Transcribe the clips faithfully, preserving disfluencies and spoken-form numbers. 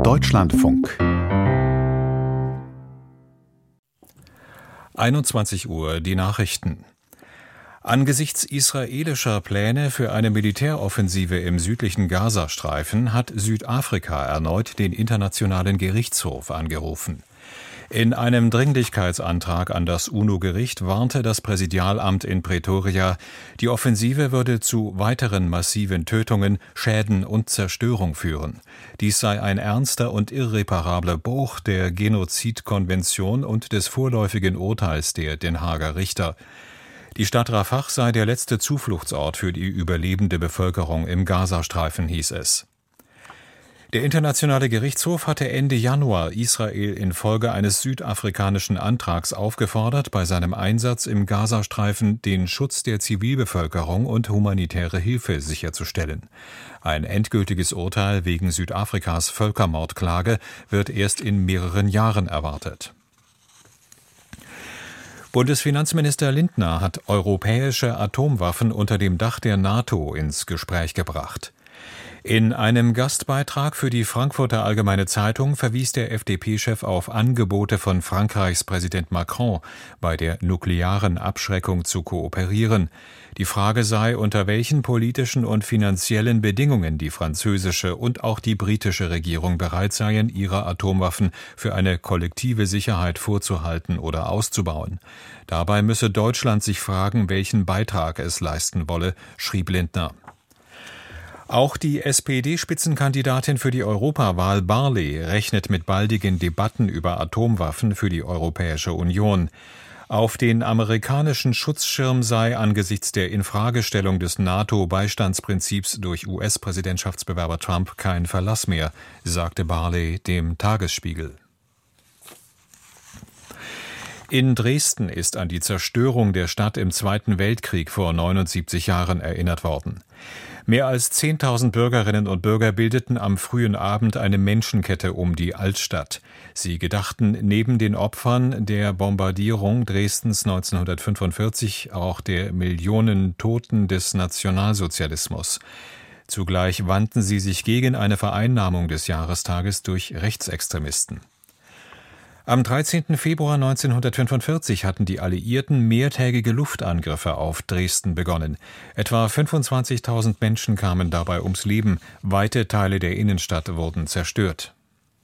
Deutschlandfunk. einundzwanzig Uhr, die Nachrichten. Angesichts israelischer Pläne für eine Militäroffensive im südlichen Gazastreifen hat Südafrika erneut den Internationalen Gerichtshof angerufen. In einem Dringlichkeitsantrag an das UNO-Gericht warnte das Präsidialamt in Pretoria, die Offensive würde zu weiteren massiven Tötungen, Schäden und Zerstörung führen. Dies sei ein ernster und irreparabler Bruch der Genozidkonvention und des vorläufigen Urteils der Den Haager Richter. Die Stadt Rafah sei der letzte Zufluchtsort für die überlebende Bevölkerung im Gazastreifen, hieß es. Der Internationale Gerichtshof hatte Ende Januar Israel infolge eines südafrikanischen Antrags aufgefordert, bei seinem Einsatz im Gazastreifen den Schutz der Zivilbevölkerung und humanitäre Hilfe sicherzustellen. Ein endgültiges Urteil wegen Südafrikas Völkermordklage wird erst in mehreren Jahren erwartet. Bundesfinanzminister Lindner hat europäische Atomwaffen unter dem Dach der NATO ins Gespräch gebracht. In einem Gastbeitrag für die Frankfurter Allgemeine Zeitung verwies der F D P-Chef auf Angebote von Frankreichs Präsident Macron, bei der nuklearen Abschreckung zu kooperieren. Die Frage sei, unter welchen politischen und finanziellen Bedingungen die französische und auch die britische Regierung bereit seien, ihre Atomwaffen für eine kollektive Sicherheit vorzuhalten oder auszubauen. Dabei müsse Deutschland sich fragen, welchen Beitrag es leisten wolle, schrieb Lindner. Auch die S P D-Spitzenkandidatin für die Europawahl Barley rechnet mit baldigen Debatten über Atomwaffen für die Europäische Union. Auf den amerikanischen Schutzschirm sei angesichts der Infragestellung des NATO-Beistandsprinzips durch U S-Präsidentschaftsbewerber Trump kein Verlass mehr, sagte Barley dem Tagesspiegel. In Dresden ist an die Zerstörung der Stadt im Zweiten Weltkrieg vor neunundsiebzig Jahren erinnert worden. Mehr als zehntausend Bürgerinnen und Bürger bildeten am frühen Abend eine Menschenkette um die Altstadt. Sie gedachten neben den Opfern der Bombardierung Dresdens neunzehnhundertfünfundvierzig auch der Millionen Toten des Nationalsozialismus. Zugleich wandten sie sich gegen eine Vereinnahmung des Jahrestages durch Rechtsextremisten. Am dreizehnten Februar neunzehnhundertfünfundvierzig hatten die Alliierten mehrtägige Luftangriffe auf Dresden begonnen. Etwa fünfundzwanzigtausend Menschen kamen dabei ums Leben. Weite Teile der Innenstadt wurden zerstört.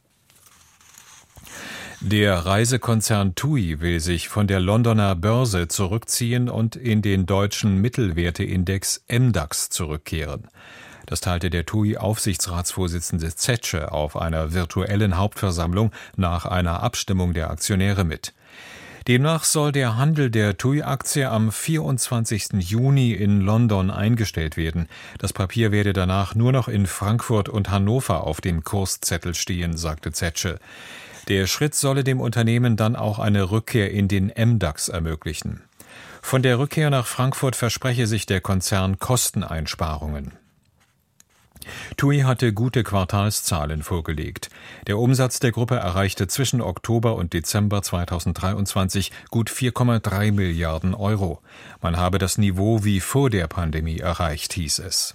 Der Reisekonzern TUI will sich von der Londoner Börse zurückziehen und in den deutschen Mittelwerteindex M DAX zurückkehren. Das teilte der TUI-Aufsichtsratsvorsitzende Zetsche auf einer virtuellen Hauptversammlung nach einer Abstimmung der Aktionäre mit. Demnach soll der Handel der TUI-Aktie am vierundzwanzigsten Juni in London eingestellt werden. Das Papier werde danach nur noch in Frankfurt und Hannover auf dem Kurszettel stehen, sagte Zetsche. Der Schritt solle dem Unternehmen dann auch eine Rückkehr in den M DAX ermöglichen. Von der Rückkehr nach Frankfurt verspreche sich der Konzern Kosteneinsparungen. TUI hatte gute Quartalszahlen vorgelegt. Der Umsatz der Gruppe erreichte zwischen Oktober und Dezember zweitausenddreiundzwanzig gut vier Komma drei Milliarden Euro. Man habe das Niveau wie vor der Pandemie erreicht, hieß es.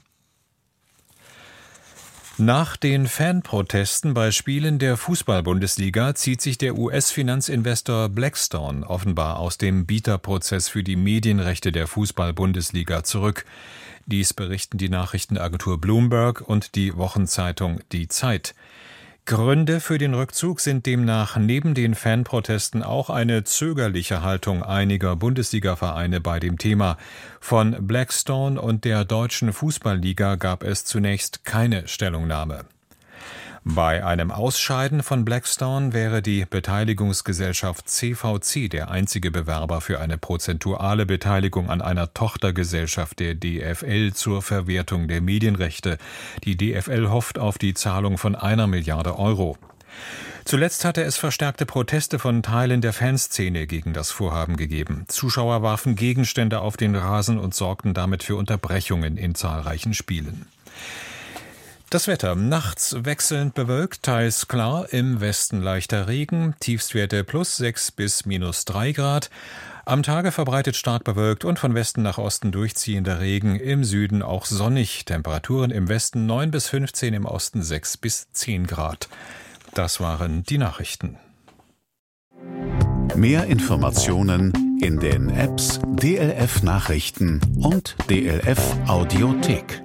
Nach den Fanprotesten bei Spielen der Fußball-Bundesliga zieht sich der U S-Finanzinvestor Blackstone offenbar aus dem Bieterprozess für die Medienrechte der Fußball-Bundesliga zurück. Dies berichten die Nachrichtenagentur Bloomberg und die Wochenzeitung Die Zeit. Gründe für den Rückzug sind demnach neben den Fanprotesten auch eine zögerliche Haltung einiger Bundesliga-Vereine bei dem Thema. Von Blackstone und der Deutschen Fußballliga gab es zunächst keine Stellungnahme. Bei einem Ausscheiden von Blackstone wäre die Beteiligungsgesellschaft C V C der einzige Bewerber für eine prozentuale Beteiligung an einer Tochtergesellschaft der D F L zur Verwertung der Medienrechte. Die D F L hofft auf die Zahlung von einer Milliarde Euro. Zuletzt hatte es verstärkte Proteste von Teilen der Fanszene gegen das Vorhaben gegeben. Zuschauer warfen Gegenstände auf den Rasen und sorgten damit für Unterbrechungen in zahlreichen Spielen. Das Wetter: nachts wechselnd bewölkt, teils klar, im Westen leichter Regen, Tiefstwerte plus sechs bis minus drei Grad. Am Tage verbreitet stark bewölkt und von Westen nach Osten durchziehender Regen, im Süden auch sonnig. Temperaturen im Westen neun bis fünfzehn, im Osten sechs bis zehn Grad. Das waren die Nachrichten. Mehr Informationen in den Apps D L F Nachrichten und D L F Audiothek.